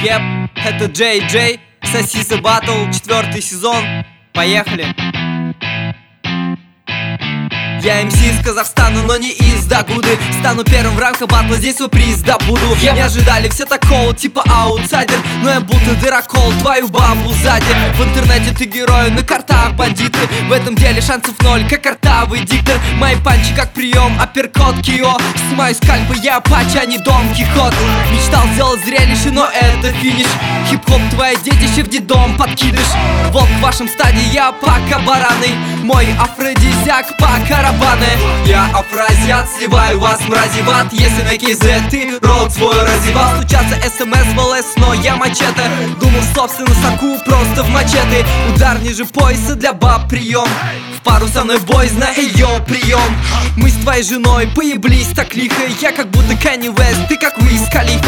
Еп, это Джей Джей, Сосиса Баттл, 4-й сезон. Поехали! Я МС из Казахстана, но не из Дагуды. Стану первым в рамках батла, здесь свой приз добуду. Не ожидали все такого, типа аутсайдер, но я будто дырокол, твою бабу сзади. В интернете ты герой, на картах бандиты. В этом деле шансов ноль, как картавый диктор. Мои панчи как прием, апперкот Кио. Снимаю скальпы, я Апачи, а не Дон Кихот. Мечтал сделать зрелище, но это финиш. Хип-хоп твое детище, в детдом подкидыш. Волк в вашем стадии, я пока бараны. Мой афродизиак пока рабаны. Я афразиат, сливаю вас мрази в ад. Если на кейзе ты рот свой разевал. Стучаться смс в ЛС, но я мачете. Думал собственно соку просто в мачете. Удар ниже пояса для баб прием. В пару со мной бой, знай ее прием. Мы с твоей женой поеблись так лихо. Я как будто Кэнни Вест, ты как Уиз Халифа.